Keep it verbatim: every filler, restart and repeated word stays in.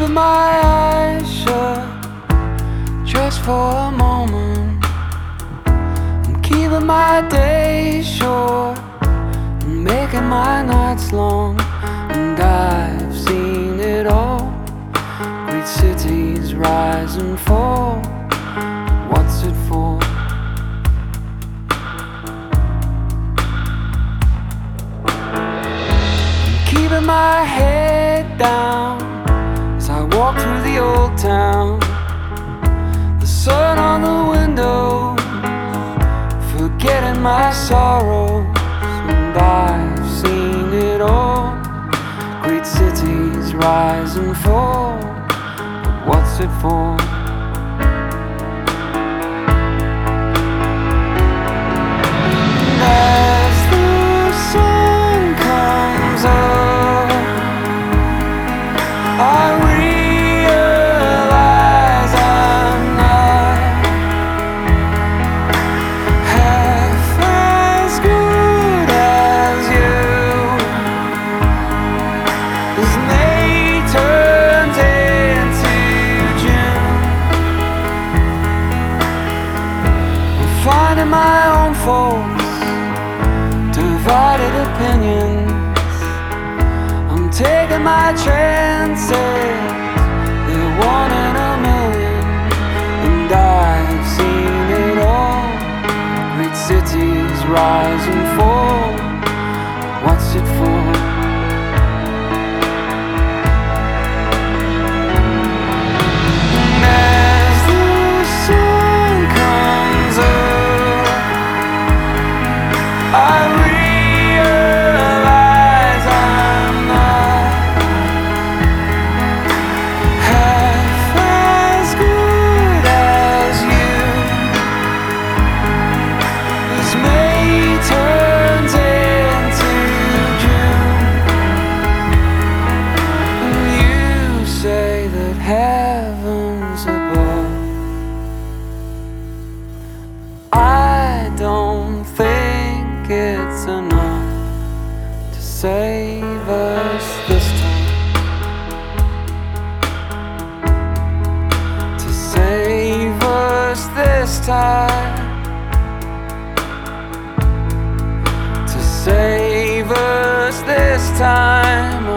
keeping my eyes shut just for a moment. I'm keeping my days short and making my nights long. And I've seen it all, great cities rise and fall. What's it for? Keeping my head down as I walk through the old town. The sun on the window, forgetting my sorrows. And I've seen it all, great cities rise and fall. But what's it for? As the sun comes up, I realize I'm not half as good as you. As May turns into June, I'm finding my own faults, divided opinions. I'm taking my chances, they're one in a million. And I've seen it all, great cities rise and fall. What's it for? And as the sun comes up, I heavens above. I don't think it's enough to save us this time, to save us this time, to save us this time.